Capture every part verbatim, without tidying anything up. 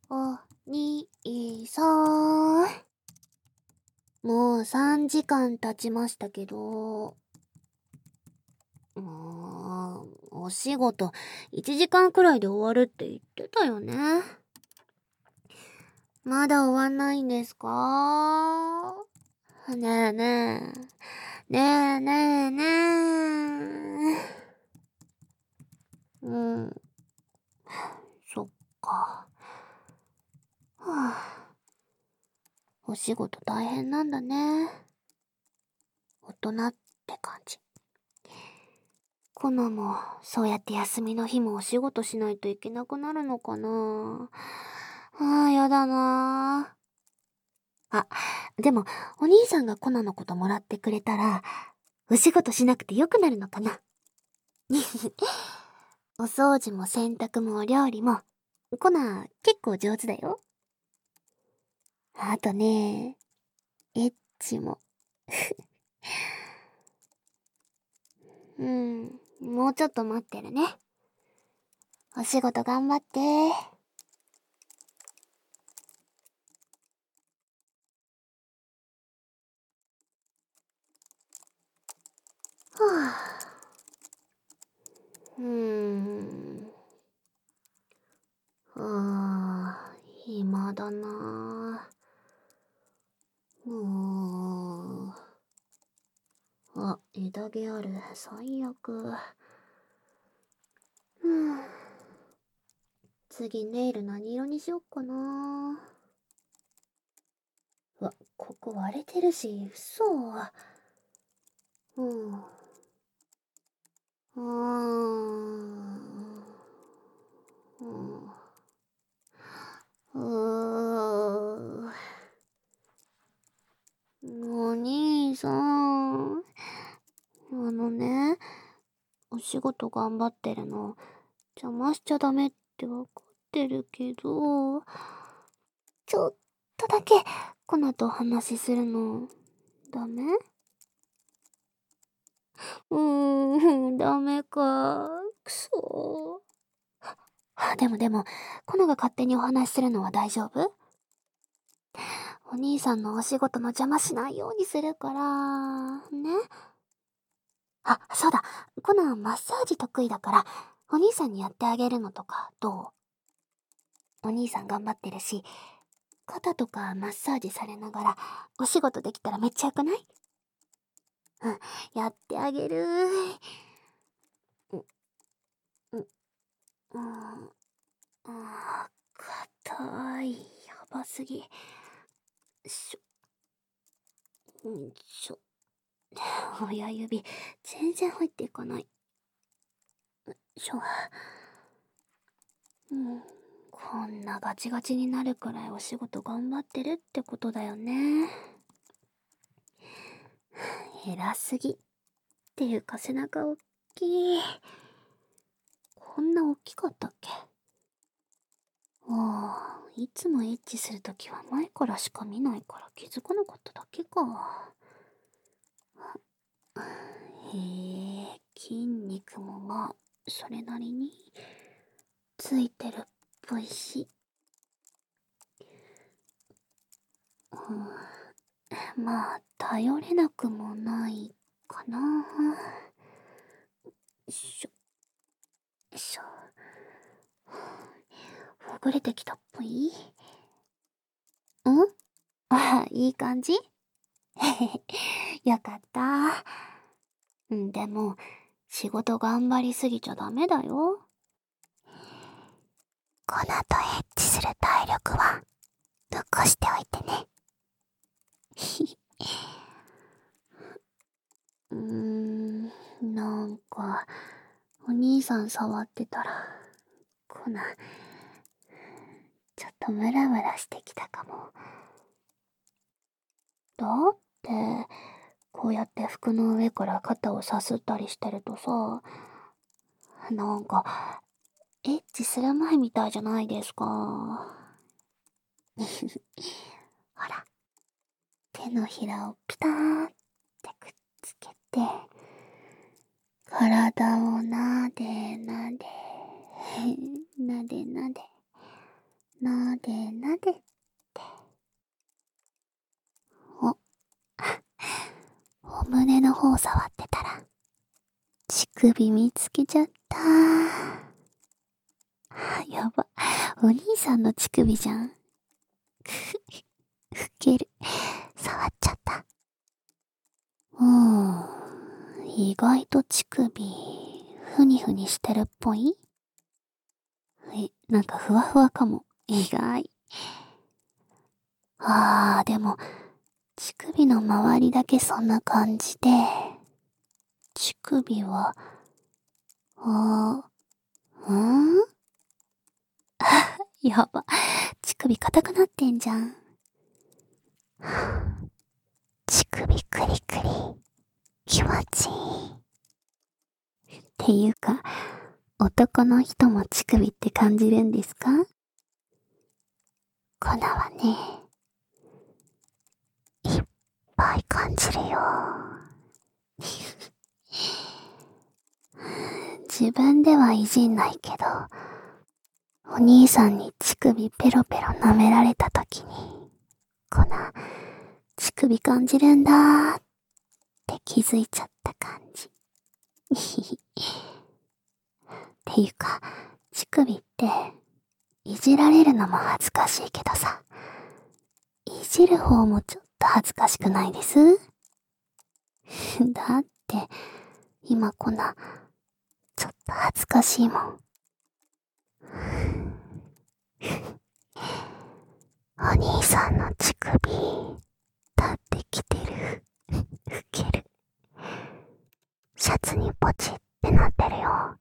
お兄さん。もうさんじかん経ちましたけど。もう、お仕事いちじかんくらいで終わるって言ってたよね。まだ終わんないんですか？ねえねえ。ねえねえねえ。うん。そっか。はあ、お仕事大変なんだね。大人って感じ。コナもそうやって休みの日もお仕事しないといけなくなるのかな。ああ、やだなあ。あ、でもお兄さんがコナのこともらってくれたら、お仕事しなくてよくなるのかな。お掃除も洗濯もお料理も、コナ結構上手だよ。あとね、エッチも。うん、もうちょっと待ってるね。お仕事頑張って。はぁ、うーん。ああ、暇だなぁ。もう。あ、枝毛ある。最悪。うん。次ネイル何色にしよっかな。うわ、ここ割れてるし、嘘。うん。うーん。うん。うー。お兄さん。あのね、お仕事頑張ってるの、邪魔しちゃダメってわかってるけど、ちょっとだけ、コナとお話しするの、ダメ？うーん、ダメか。くそー。あ、でもでも、コナが勝手にお話しするのは大丈夫？お兄さんのお仕事の邪魔しないようにするから、ね。あ、そうだ。コナマッサージ得意だから、お兄さんにやってあげるのとか、どう？お兄さん頑張ってるし、肩とかマッサージされながら、お仕事できたらめっちゃよくない？うん、やってあげる。うん、うん、うん、あー、硬い。やばすぎ。しょ、んしょ。親指、全然入っていかない。しょ。うん、こんなガチガチになるくらいお仕事頑張ってるってことだよね。偉すぎ。っていうか背中おっきい。こんな大きかったっけ？ああ、いつもエッチするときは前からしか見ないから気づかなかっただけか。へえ、筋肉もまあ、それなりについてるっぽいし。うん、まあ、頼れなくもないかな。しょ、しょ。ほぐれてきたっぽい？ん？あ、いい感じ？よかった。うん、でも、仕事頑張りすぎちゃダメだよ。コナとエッチする体力は、残しておいてね。うーん、なんか、お兄さん触ってたら、コナ、ちょっとムラムラしてきたかも。だって、こうやって服の上から肩をさすったりしてるとさ、なんか、エッチする前みたいじゃないですか。ほら、手のひらをピターってくっつけて、体をなでなで、なでなで、なで首見つけちゃった。やば。お兄さんの乳首じゃん。ふける。触っちゃった。うん。意外と乳首、ふにふにしてるっぽい？え、なんかふわふわかも。意外。あー、でも、乳首の周りだけそんな感じで、乳首は、あー、んやば。乳首硬くなってんじゃん。乳首クリクリ。気持ちいい。っていうか、男の人も乳首って感じるんですか？コナはね、いっぱい感じるよ。自分ではいじんないけど、お兄さんに乳首ペロペロ舐められたときに、コナ、乳首感じるんだーって気づいちゃった感じ。っていうか、乳首って、いじられるのも恥ずかしいけどさ、いじる方もちょっと恥ずかしくないです？だって、今こんな、ちょっと恥ずかしいもん。お兄さんの乳首、立ってきてる。ウケる。シャツにポチってなってるよ。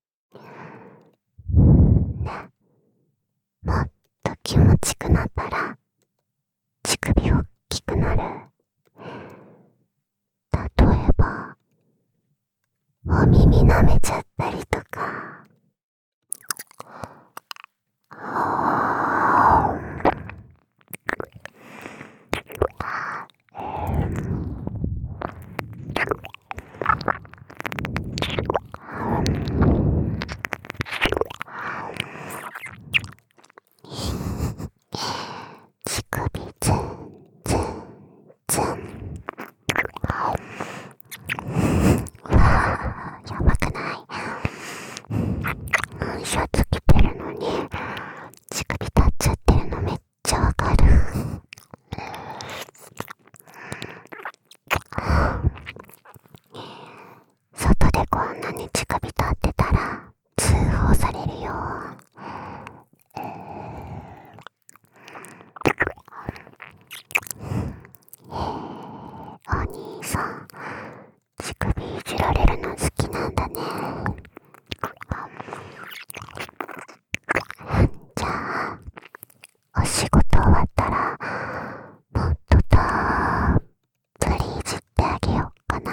ね、もっと気持ちくなったら、乳首大きくなる。例えば、お耳舐めちゃったりとか。乳首ズンズンズン。うわぁ、やばくない？シャツ着てるのに乳首立っちゃってるのめっちゃわかる。外でこんなに乳首立ってたら通報されるよ。お兄さん、乳首いじられるの好きなんだね。じゃあ、お仕事終わったら、もっとたっぷりいじってあげようかな。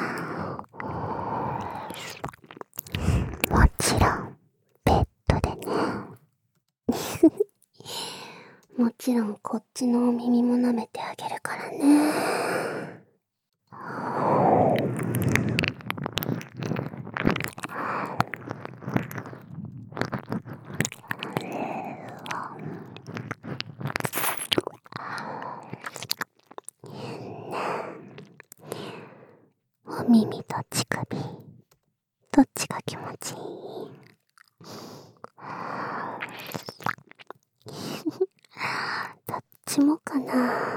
もちろん、ベッドでね。もちろん、こっちのお耳も舐めてあげるからね。お耳と乳首、どっちが気持ちいい？どっちもかな。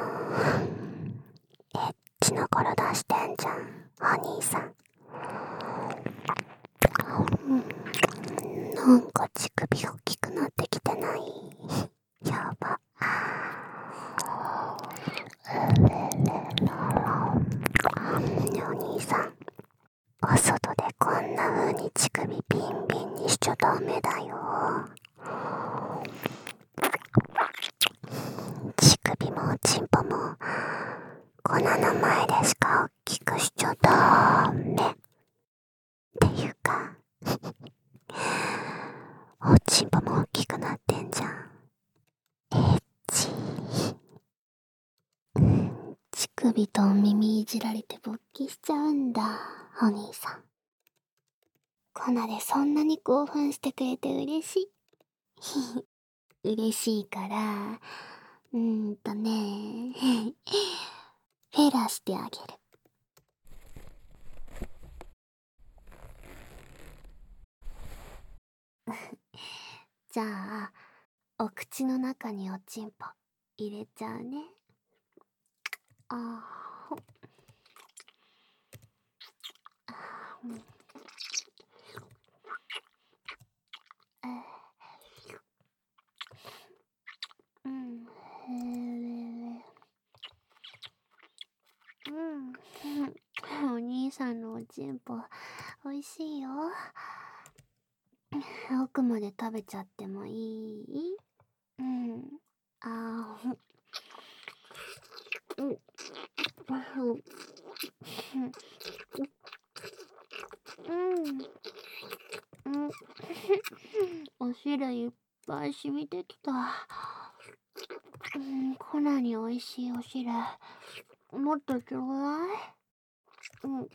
エッチな体してんじゃん、お兄さん。うん、なんか乳首大きくなってきてない？やば。お兄さん、お外でこんな風に乳首ビンビンにしちゃダメだよ。乳首もおちんぽも粉の前でしか大きくしちゃダメ。っていうかおちんぽも大きくなってんじゃん。エッチ。乳首とお耳いじられて勃起しちゃうんだ、お兄さん。粉でそんなに興奮してくれて嬉しい。嬉しいから、うーんとね、フェラしてあげる。 じゃあ、お口の中におちんぽ入れちゃうね。あーあー、うん、えー、うん、へー、うん、お兄さんのおちんぽおいしいよ。奥まで食べちゃってもいい？うん。あー、うん、うん、うん、うん、お汁いっぱい染みてきた。うん、コナにおいしいお汁、もっとちょうだい。うん、うん、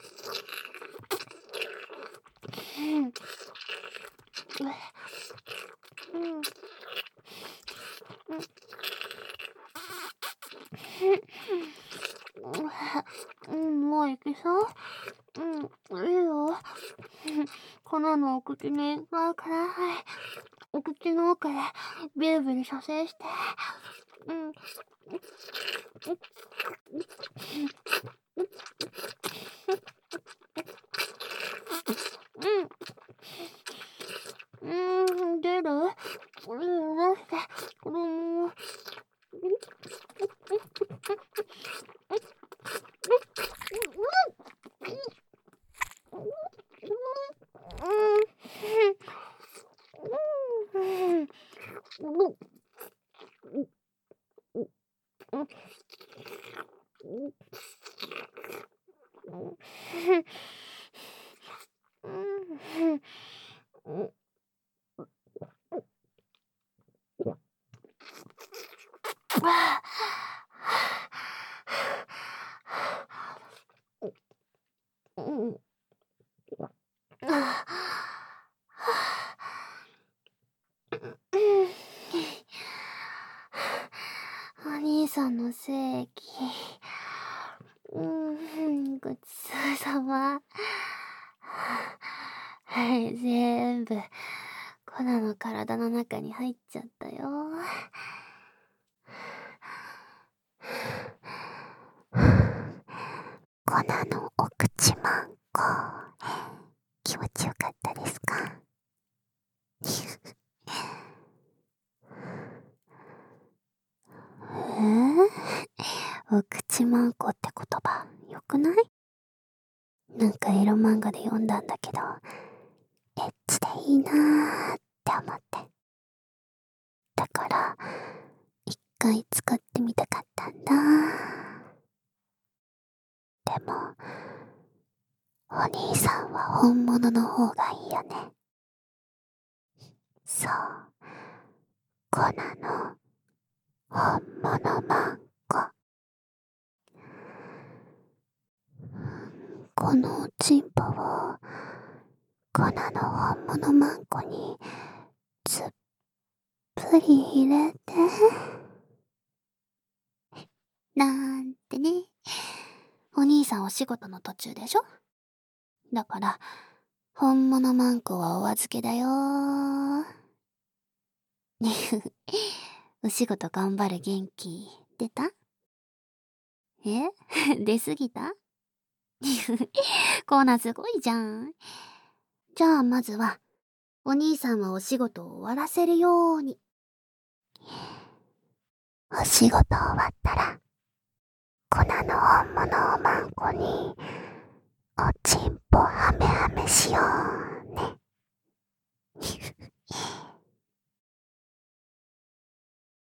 うん、うん、もういけそう？うん、いいよ。コナのお口に行くから、はい。お口の奥でビリビリ蘇生して。うん。うん。うん、出る？うん、出して。うん。お兄さんの正義。うん、ごちそうさま。はい、全部、コナの体の中に入っちゃったよ。コナのお口まんこ、気持ちよかったですか？えー、お口まんこって言葉、よくない？なんかエロ漫画で読んだんだけど、エッチでいいなーって思って。だから、一回使ってみたかったんだ。でも、お兄さんは本物の方がいいよね。そう。コナの本物マンコ。このおちんぽをコナの本物マンコにつっぷり入れて。なんてね。お兄さんお仕事の途中でしょ？だから、本物マンコはお預けだよー。お仕事頑張る元気出た？え出すぎた？コーナーすごいじゃん。じゃあまずは、お兄さんはお仕事を終わらせるように。お仕事終わったら、コナの本物をマンコに、おちんぽはめはめしよ